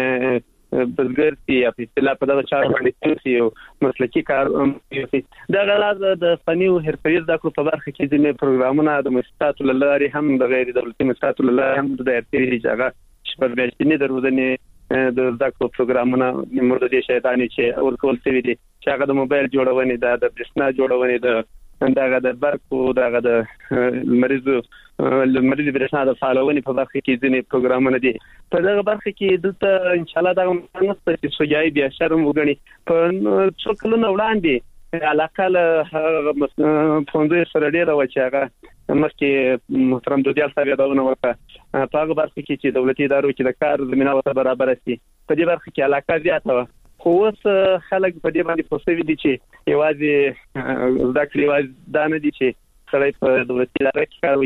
بزګر یا په اصطلاح په دغه چارو باندې چې مسلکی کار کوي دا غلاز د فني او حرفي زده کړو په برخه کې ځینې پروګرامونه د مؤسساتو لاري هم د غیر دولتي مؤسساتو لاري هم د ارتباطي ځای شپږ د روزنې د زده کړو پروګرامونه موږ د دې شیطانی چې ورکول شوی دي چې هغه د موبایل جوړونې د برښنا جوړونې د دغه د برکو دغه د مریض مریض برښنا د فعالونې په برخه کې ځینې پروګرامونه دي په دغه برخه کې دلته ان شاء الله دا مستند چې سوجای بیا شرم وګڼي په څو کلونو وړاندې علاقه له فوندې سره ډیره و چې هغه مخکې محترم دوجال صاحب یادونه وکړه په هغه برخه کې چې دولتي ادارو کې د کار زمينه ورته برابر شي په دې برخه کې علاقه زیاته و خو اوس خلک په دې باندې پوښتنه دي چې یوازې ځکه یوازې دا نه دي چې خلک په دولتي اداره کې کار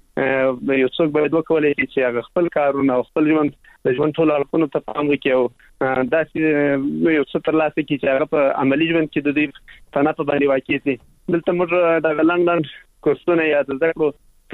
وکړي یو څوک باید وکولای شي چې هغه خپل کارونه او خپل ژوند د ژوند ټول اړخونو ته پام وکړي او دا چې یو څه تر لاسه کې چې هغه په عملی ژوند کې د دې تنه په باندې واقع دي دلته موږ د لاندې کورسونه یا د ذکر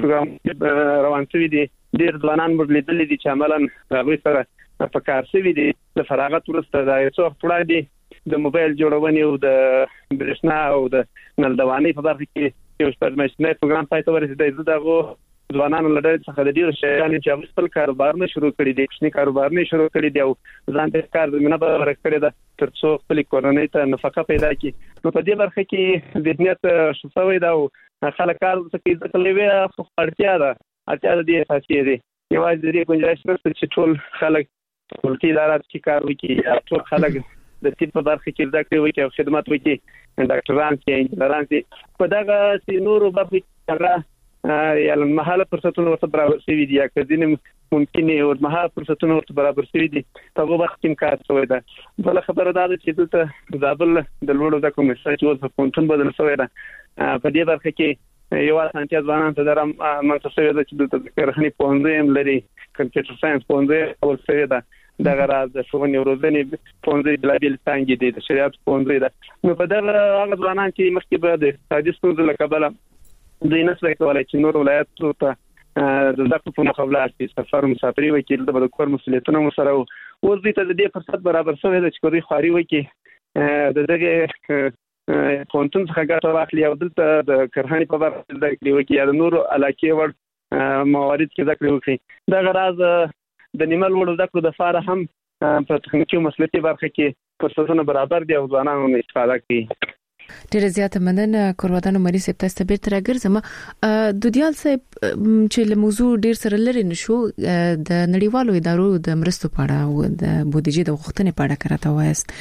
پروګرام روان شوی دي ډیر ځوانان موږ لیدل دي چې عملاً هغه سره په کار شوی دي د فراغت ورسته د یو څو وړاندې د موبایل جوړونې او د برښنا او د نلدوانۍ په برخه کې یو سپارمشنې پروګرام پای ته ورسېد دغه ځوانانو لړۍ څخه د ډیرو شیانو چې خپل کاروبار نه شروع کړي دي کوچني کاروبار نه شروع کړي دي او ځان ته کار زمينه برابر کړي ده ترڅو خپل کورنۍ ته نفقه پیدا کړي نو په دې برخه کې ذهنیت شوی دا او خلک کار څه کوي وی خو اړتیا ده اړتیا دې اساسي دي یوازې دې گنجائش نشته چې ټول خلک دولتي ادارات کې کار وکړي ټول خلک د طب په برخه کې زده کړې وکړي او خدمات وکړي ډاکټران کې انجنیران کې په دغه سينورو برخه کې هغه یا مهاله فرصتونه ورته برابر شوي دي یا کله ممکن او مهاله فرصتونه ورته برابر شوي دي په هغه وخت کې کار شوی ده بل خبره ده چې دلته زابل د لوړو د کوم څه چې په پونتون بدل شوی ده په دې برخه کې یو اسانتیا ځوانان ته درم منځ شوی ده چې د کرهڼې پوهنځي لري کمپیوټر ساينس پوهنځي او شوی ده د غراض د ښوونې او روزنې پوهنځي د لابل څنګه دي د شریعت پوهنځي ده نو په دغه هغه ځوانان چې مخکې به د اقتصادي ستونزو له کبله دوی نسوي کولای چې نور ولایتونو ته د دغه په مقابله کې سفر مسافري وکیل د کور مسؤلیتونه مسره او اوس دې ته د دې فرصت برابر شوی دی چې کوي خاري وکي د دغه پونتون څخه ګټه واخلي او دلته د کرهڼې په برخه کې د کلیو کې د نور علاقې ور موارد کې ذکر وکړي دا غراض د نیمل وړو ذکر د فار هم په تخنیکی مسلکي برخه کې فرصتونه برابر دي او ځوانانو استفاده کوي ډیره زیاته مننه کورودانو مری سپ تاسو به تر راګرځم د دیال صاحب چې له موضوع ډیر سره لري نشو د نړیوالو ادارو د مرستو په اړه او د بودیجې د غوښتنې په اړه کراته وایست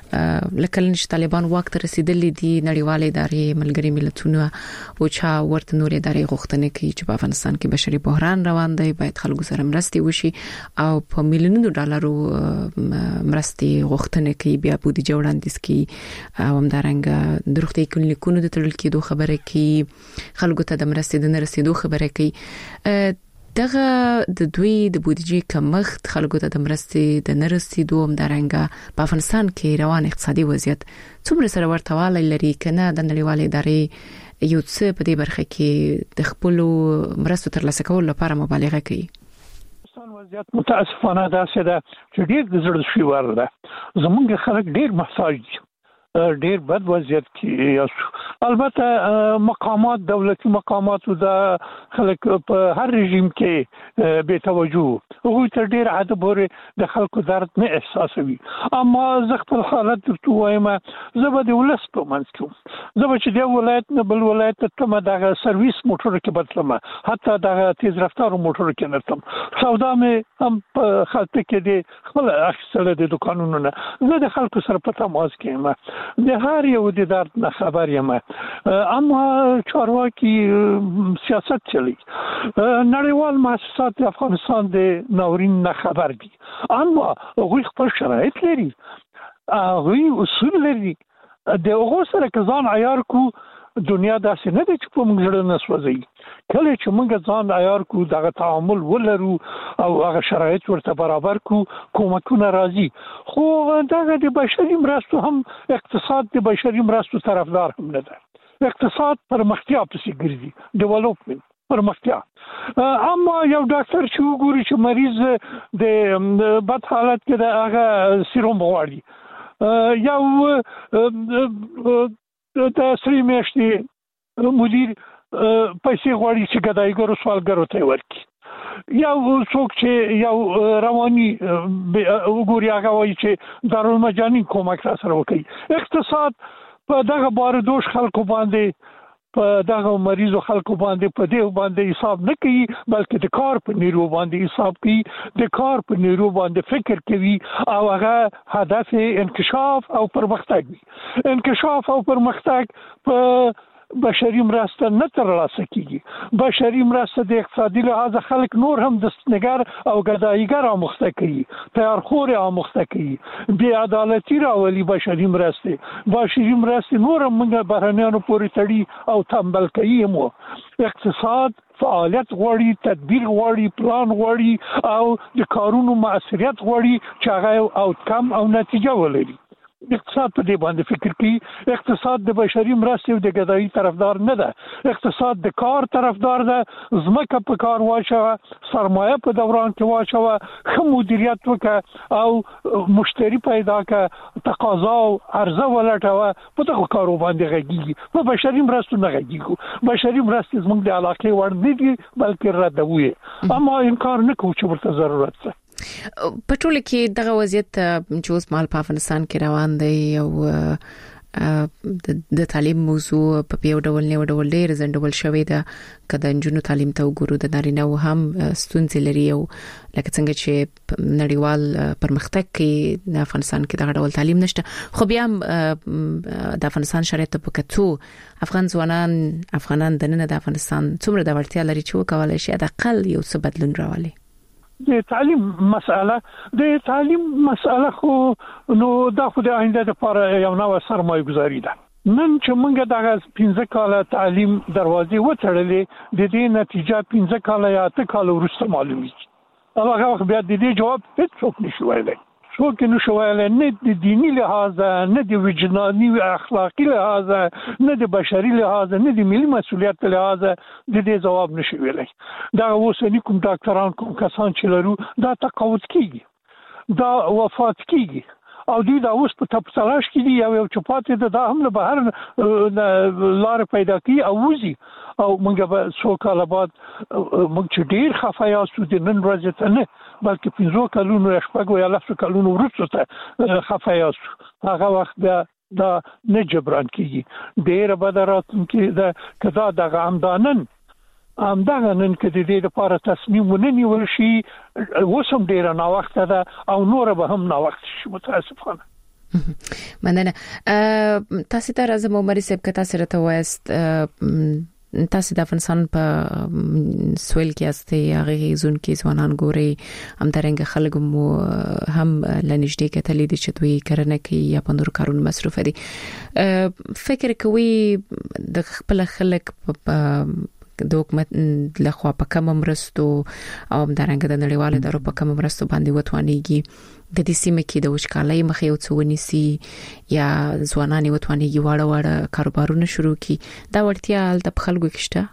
لکه چې طالبان واک ته رسیدلي دي نړیوال ادارې ملګری ملتونه او چا ورته نور ادارې غوښتنه کوي چې په افغانستان کې بشري بحران روان دی باید خلکو سره مرستي وشي او په میلیونونو ډالرو مرستي غوښتنه کوي بیا بودیجه وړاندیز کوي او همدارنګه د روغتي کلینیکونو د تړل کېدو خبره کوي خلکو ته د مرستي د نرسیدو خبره کوي دغه د دوی د بودیجې کمښت خلکو ته د مرستې د نرسیدو همدارنګه په افغانستان کې روان اقتصادي وضعیت څومره سره ورتوالی لري کنه د نړیوال ادارې یو څه په دې برخه کې د خپل مرستو ترلاسه کولو لپاره مبالغه کوي افغانستان وضعیت متاسفانه داسې ده چې ډېر د زړه شوي ور ده زمونږ خلک ډېر محتاج دي ډېر بد وضعیت کې البته مقامات دولتي مقامات او د خلک په هر رژیم کې به توجه هغه ته ډېر عادت پورې د خلکو درد نه احساسوي اما زه خپل حالت درته وایم زه به د ولس په منځ کې زه به چې د ولایت نه بل ولایت ته ما د سرویس موټر کې بدلم حتی د تیز رفتار موټر کې نرتم سودا مې هم په خلک کې د خپل اخیستل د دکانونو نه زه د خلکو سره په تماس کې یم د هر یو د درد نه خبر یم اما چارواکي سیاست چلی نړیوال مؤسسات د افغانستان د ناورین نه خبر دي اما غوی خپل شرایط لري غوی اصول لري د هغه سره ځان عیار کو دنیا داسې نه ده چې په موږ ژړ نه سوځي کله چې موږ ځان عیار کو دغه تعامل ولرو او هغه شرایط ورته برابر کو کومکونه راځي خو دغه د بشري مرستو هم اقتصاد د بشري مرستو طرفدار هم نه ده اقتصاد پرمختیا پسې ګرځي ډیولپمنت پرمختیا اما یو ډاکټر چې وګوري چې مریض د بد حالت کې د هغه سیروم غواړي یو د سری میاشتې مدیر پیسې غواړي چې ګدایګرو سوالګرو ته ورکړي یو څوک چې یو رواني وګوري هغه وایي چې دارالمجانین کومک را سره وکړي اقتصاد په دغه باردوش خلکو باندې په دغه مریضو خلکو باندې په دې باندې حساب نه کوي بلکې د کار په نیرو باندې حساب کوي د کار په نیرو باندې فکر کوي او هغه هدف انکشاف او پرمختګ وي انکشاف او پرمختګ په بشري مرسته نه ترلاسه کیږي بشري مرسته د اقتصادي لحاظ خلک نور هم دستنګر او ګدایګر آموخته کوي تیارخور آموخته کوي بی عدالتي راولي بشري مرسته بشري مرسته نور هم موږ بهرنیانو پورې تړي او تنبل کوي مو اقتصاد فعالیت غواړي تدبیر غواړي پلان غواړي او د کارونو مؤثریت غواړي چې هغه اوټکم او نتیجه ولري اقتصاد په دې باندې فکر کوي اقتصاد د بشري مرستې او د ګدایي طرفدار نه ده اقتصاد د کار طرفدار ده زمکه په کار واچوه سرمایه په دوران کې واچوه ښه مدیریت وکړه او مشتری پیدا کړه تقاضا او عرضه ولټوه په دغه کارو باندې غږیږي په بشري مرستو نه غږیږي بشري مرستې زموږ د علاقې وړ نه دي بلکې ردوي اما انکار نه کوو چې ورته ضرورت ده په ټول کې دغه وضعیت چې اوس مال په افغانستان کې روان دی او د تعلیم موضوع په یو ډول نه ډول ډیر زندول شوی ده کله انجونو تعلیم ته وګورو د نارینه او هم ستونزې لري او لکه څنګه چې نړیوال پرمختګ کې د افغانستان کې دغه ډول تعلیم نشته خو بیا د افغانستان شرایط په کتو افغان ځوانان افغانان د نن د افغانستان څومره د ورتیا لري چې وکولای شي د اقل یو څه بدلون راولي د تعلیم مسأله د تعلیم مسأله خو نو د خو د آینده لپاره یو نوې سرمایه گذاري ده نن چې موږ دغه پنځه کاله تعلیم دروازې وتړلې د دې نتیجه پنځه کاله یا اته کاله وروسته معلومیږي هغه وخت بیا د دې جواب هیڅ نشي ویلای څوک نشي ویلای نه د دینی لحاظ نه د وجداني او اخلاقی لحاظ نه د بشري لحاظ نه د ملي مسؤلیت لحاظ د دې جواب نشي ویلای دا اوسنی کوم ډاکټران کوم کسان چې لرو دا تقاعد کیږي دا وفات کیږي او دوی دا اوس په تپسلاش کې دی یو یو چپاتې د دا هم له بهر لار پیدا کی او وزي او موږ به څو کال بعد موږ چې ډیر خفایاستو د نن ورځې ته نه بلکې پنځو کلونو یا شپږو یا لسو کلونو وروسته ته خفایاستو هغه وخت بیا دا نه جبران کیږي ډیر بدرات کې دا کدا دغه عمدانن همدغه نن کې د دې لپاره تصمیم ونیول شي اوس هم ډیر نه وخت ده او نور به هم نه وخت شي متاسفانه مننه. تاسو ته راځم عمر صاحب که تاسو راته وایست تاسو د افغانستان په سویل کې استي هغه زون کې ځوانان ګوري هم درنګ خلک مو هم لنیشته کتلې دي چې دوی کرنه کوي یا په نور کارونو مصروف دي. فکر کوي د خپل خلک په د حکومت لخوا په کوم مرستو او درنګ د نړیوالو درو په کوم مرستو باندې وتوانيږي د دې سیمه کې د وشکالۍ مخې او څونیسي یا ځوانان وتوانيږي واړه واړه کاروبارونه شروع کی دا ورتیا د خلکو کې شته.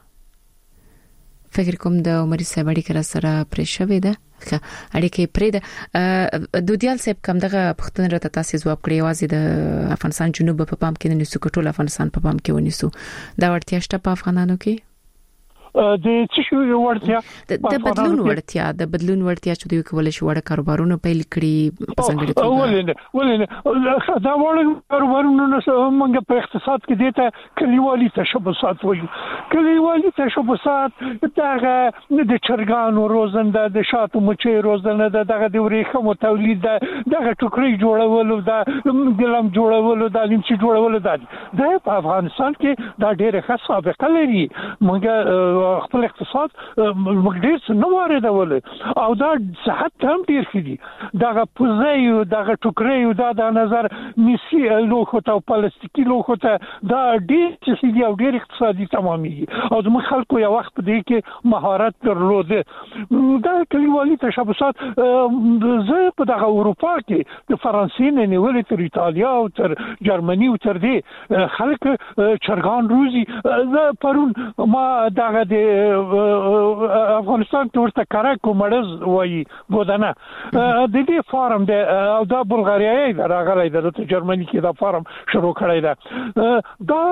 فکر کوم د عمر صاحب اړیکه سره پرې شوې ده اړیکه پرې ده. د دیال صاحب کوم دغه پښتون راته تاسو جواب کړی وازي د افغانستان جنوب په پام کې نه نسو کټول افغانستان په پام کې ونیسو دا ورتیا شته په افغانانو کې د څه شو ورتیا د بدلون ورتیا د بدلون ورتیا چې دوی کولای شي وړ کاروبارونه پیل کړي په څنګه توګه ولنه ولنه دا وړ کاروبارونه موږ په اقتصاد کې دیته کلیوالي تشبثات وایو. کلیوالي تشبثات دغه د چرګانو روزنده د شاتو مچي روزنده دغه د ورېخمو تولید دغه ټوکري جوړولو د ګلم جوړولو د لمچي جوړولو د په افغانستان کې دا ډېر ښه سابقه لري. موږ خپل اقتصاد موږ ډېر څه نه واردول او دا صحت هم ډېر خېدي دغه پوزایو دغه ټوکري دا د نظر میسي لوخو ته پلاستیکي لوخو ته دا ډېر څه دی او ډېر اقتصادي تمامي او د خلکو یو وخت په دې کې مهارت درلوده. دا کلیوالي تشبثات زه په دغه اروپا کې د فرانسې نه نیولې تر ایتالیا او تر جرمني او تر دې خلک چرګان روزي. زه پرون ما دغه د افغانستان ورته کارکو مرز وایي بودنه د دې فارم د او د بلغاریا راغلی د جرمني کې دا فارم شروع کړی دا دا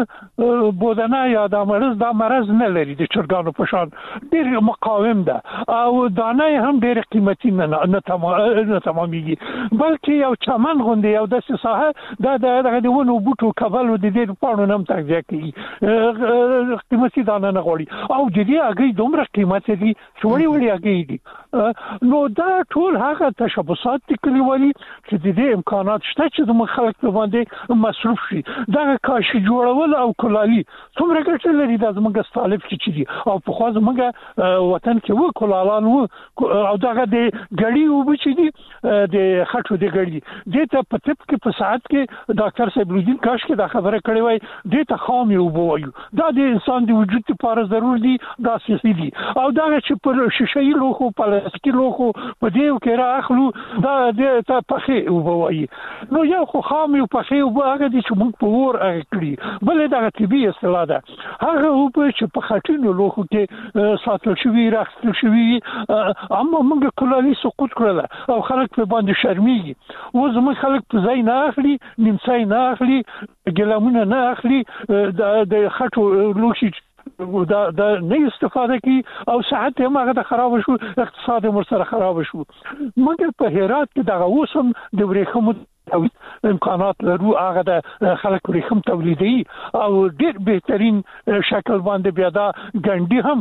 بودنه یا د مرز دا مرز نه لري د چرګانو په شان ډېر مقاوم ده او دانه هم ډېر قیمتي نه نه تمامېږي بلکې یو چمن غوندي یو د ساحه دا د ونو بوټو کبلو د دې پاڼو نم تغذیه کوي قیمتي دانه نه غوړي او د دې هغه دومره قیمت دي چې وړي وړي هغه دي. نو دا ټول هغه تشبثات دي کلیوالي چې د دې امکانات شته چې د خلک په باندې مصرف شي. دا کاشي جوړول او کلالي څومره ګټه لري د زموږ ستالف کې چې دي او په خوا زموږ وطن کې و کلالان و او دغه د غړي و چې دي د خټو د غړي دته په تپ کې په ساعت کې ډاکټر صاحب لودین کاش کې دا خبره کړې وای دته خام یو بوایو دا د انسان د وجود لپاره ضروري دي دا سیاسي دي او دا چې پر شیشې لوخو پلاستیکي لوخو په دې کې راخلو دا د پخې وبوي. نو یو خو خام یو پخې وبهغه دي چې موږ په ور اخلي بل دا طبي اصطلاح ده هغه په چې په خټینو لوخو کې ساتل شوی راخل شوی اما موږ کلالي سقوط کړل او خلک په باندې شرمېږي و زموږ خلک په ځای نه اخلي نیمڅای نه اخلي ګلامونه نه اخلي د خټو لوخي دا دا نه استفاده کی او صحت هم هغه خراب شو اقتصاد هم سره خراب شو. مګر په هرات کې دا اوسم د ورېخمو امکانات لرو هغه د خلک ورېخم تولیدي او ډېر بهترین شکل باندې بیا دا ګنډي هم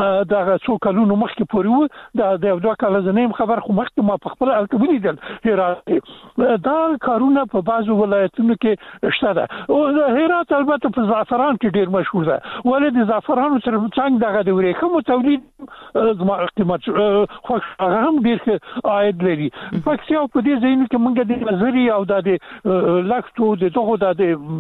دا څو کلونو مخکې پورې و دا د دوه کال زنیم خبر خو مخکې ما په خپل الکوبلی دل هرات دا کارونه په بعضو ولایتونو کې شته ده او هرات البته په زعفران کې ډېر مشهور ده ولې د زعفرانو تر څنګ دغه د ورېخم تولید زما قیمت خو هغه هم ډېر عاید لري. پکې په دې ځای کې موږ د نظری او د لکټو د دغه د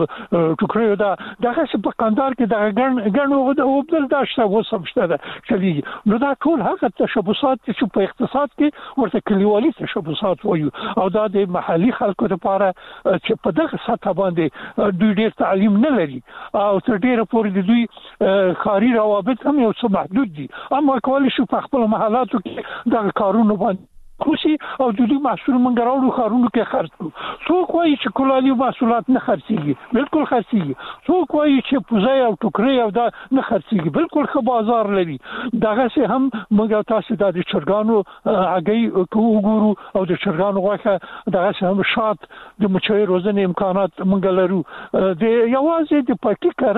ټوکریو دا دغه په کندهار کې د ګڼ ګڼ او د وبدل داشته وسم شته ده چې نو دا ټول هغه تشبثات چې په اقتصاد کې ورته کلیوالي تشبثات وایو او دا د محلي خلکو لپاره چې په دغه سطح باندې دوی ډېر تعلیم نه لري او تر ډېره پورې د دوی کاري روابط هم یو څه محدود دي اما کولی شي په خپل محلاتو کې دا کارونه باندې خوشي او د دې محصول منګراوړو خارونو کې خرڅ کړو. څوک وایي چې کلالي محصولات نه خرڅيږي بالکل خرڅيږي. څوک وایي چې پوزای او ټوکري او دا نه خرڅيږي بالکل ښه بازار لري. دغه څه هم موږ تاسو د چرګانو هغه وګورو او د چرګانو غوښه دغه څه هم شات د مچوي روزنه امکانات موږ لرو. د یوازې د پټی کارل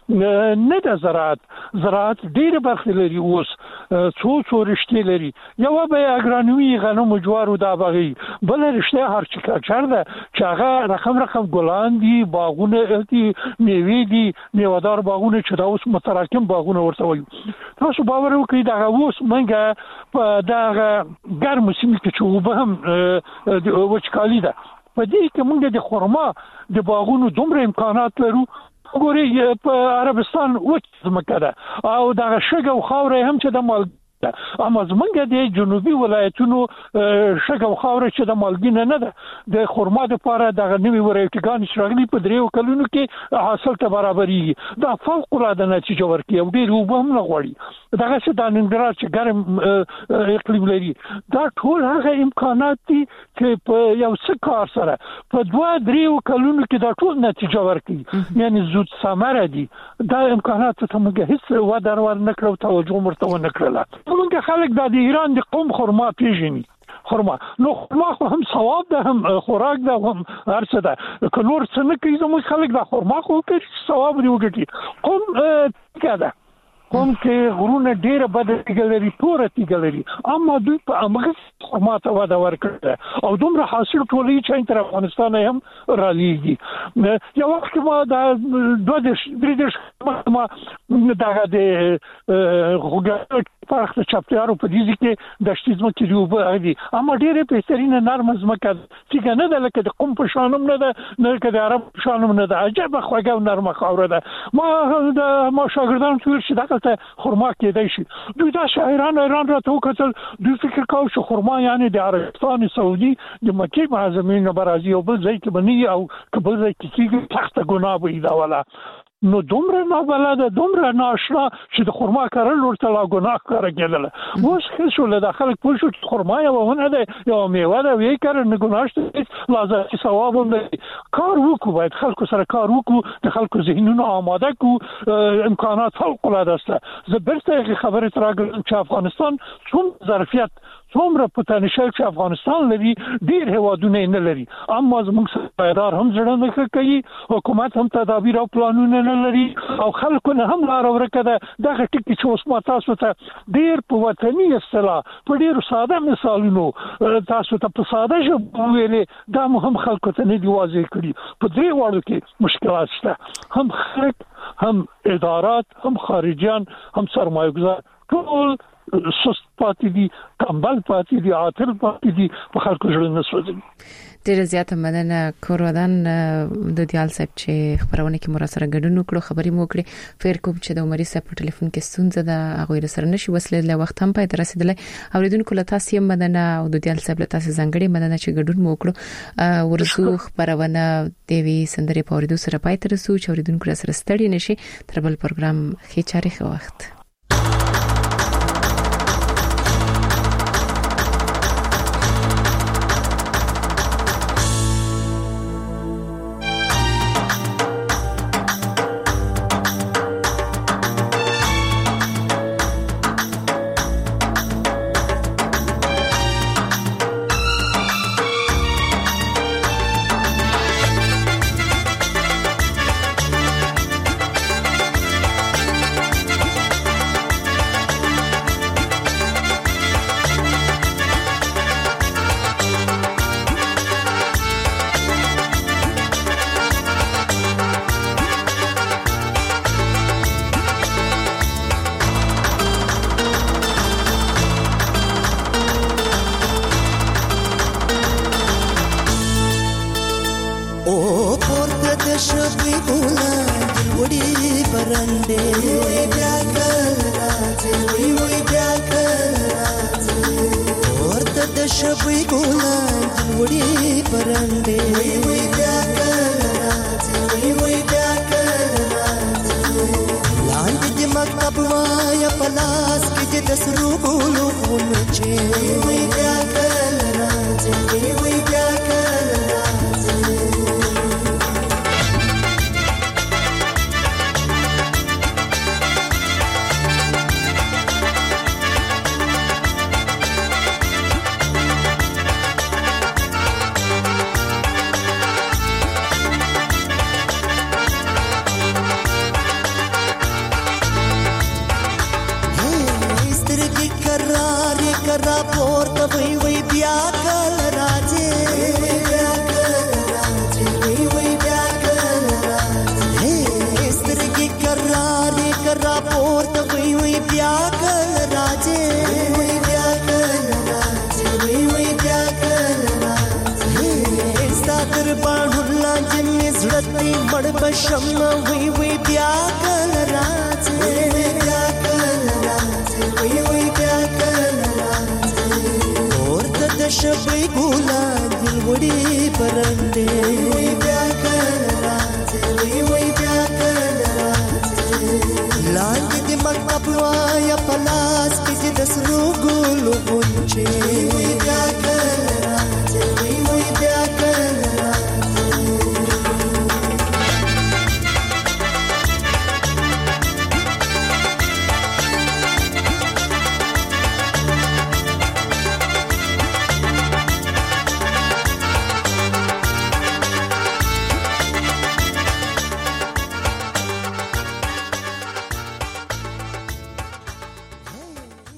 نه د زراعت زراعت ډېر برخې لري اوس څو څو رشتې لري یو به اګرانوي غنم جوارو دا بغي بل رشته هارچکلچر ده چې هغه رقم رقم ګلان دي باغونه دي میوې دي میوهدار باغونه چې دا اوس متراکم باغونه ورته وي تاسو باور وکړئ دا اوس منګه په دا ګرم سیمه کې چې وبه هم د وچکالي ده په دې کې موږ د خرما د باغونو دومره امکانات لرو ګوري په عربستان وچ زمکه ده او دا شګه او خاورې هم چې د مال اما زمونږ د جنوبي ولایتونو شګه او خاورې چې د مالګینه نه ده د خرما لپاره د نوي ورایټګان شراغلي په دریو کلونو کې حاصل ته برابرېږي دا فوق العاده نتیجه ورکوي او ډېر وبهم نه غواړي دغه څه د ننګرهار چې ګرم اقلیم لري دا ټول هغه امکانات دي چې په یو څه کار سره په دوه دریو کلونو کې دا ټول نتیجه ورکوي یعنی زود ثمره دي دا امکانات ته موږ هیڅ ودر ور نه کړو توجه مرته نه کړل موږ خلک د ایران د قوم خرما پیژني خرما نو خرما هم ثواب ده هم خوراک ده هم هرڅه ده که نور څه نه کوي زموږ خلک د خرما خو کوي ثواب دی وګټي قوم کده قوم کې غرونه ډیره بد تیګلري پوره تیګلري اما دوی په امغه خرما ته ودا ورکړه او دومره حاصل ټولې چې تر افغانستان هم را لیږي یو وخت ما د دوه د درې د ما دغه د غوګه پرخت چاپتیارو په دې کې د شتیزم کې دیوبه دي اما ډیره بهترینه نرم زمکه چې نه ده لکه د قوم په شانم نه ده نه د عرب شانم نه ده عجب خوږه او نرمه خاوره ده ما د ما شاګردان څور چې دغه ته خرما کېدای شي دوی دا شاعران ایران را تو کتل دوی فکر کاوه چې خرما یعنی د عربستان سعودي د مکه معظمه نه برازي او بل ځای کې بني او کبل ځای کې تخت ګناه وي دا ولا نو دومره نه بلده دومره ناشنا چې د خرما کارل ورته لا ګناه کار کېدل اوس څه له داخل پوه شو خرما یو ونه ده یو میوه ده وی کار نه ګناهشته لازم ثواب هم کار وکړو باید خلکو سره کار وکړو د خلکو ذهنونه آماده کو امکانات فوق العاده است زبرته خبره تراګل چې افغانستان څوم ظرفیت څومره پوتنشل چې افغانستان لري ډیر هوادونه نه لري اما زموږ سرمایدار هم ځړه نه کوي حکومت هم تدابیر او پلانونه نه لري او خلکو نه هم لار ورکه ده دغه ټکی چې اوس ما تاسو ته ډیر په وطني اصطلاح په ډیر ساده مثالونو تاسو ته په ساده ژبه ویلې دا هم خلکو ته نه دی واضح کړی په دې وړو کې مشکلات شته هم خلک هم ادارات هم خارجيان هم سرمایه‌گذار ټول سست پاتې دي کمبل پاتې دي عاطل پاتې دي په خلکو ژوند نه سوځي ډیره زیاته مننه کورودان د دیال صاحب چې خبرونه کې مراسره ګډون وکړو خبرې مو کړې فیر کوم چې د عمرې صاحب په ټلیفون کې ستونزه ده هغه سره نشي وسلې له وخت هم پای ته رسیدلې اوریدونکو له تاسو هم مننه او د دیال صاحب له تاسو ځنګړي مننه چې ګډون مو وکړو ورسو خبرونه دیوي سندري په اوریدو سره پای ته رسو چې اوریدونکو سره ستړي نشي تر بل پروګرام خې چاري خو وخت کرار کرا پورته وی وی بیا کل راځي بیا کل راځي وی وی بیا کل راځي سترګې کرار کرا پورته وی وی بیا کل راځي وی بیا کل راځي وی وی بیا کل راځي ستادر باندې لاندې زړتي مړ بشم وی وی بیا کل راځي وی بیا کل راځي وی وی بیا کل راځي ورته د شپې ګولا دل وړي پرندې وی بیا کل راځي وی وی بیا کل راځي لاندې د مکتب وایا پلاس کې د سرو ګلو غونچې وی بیا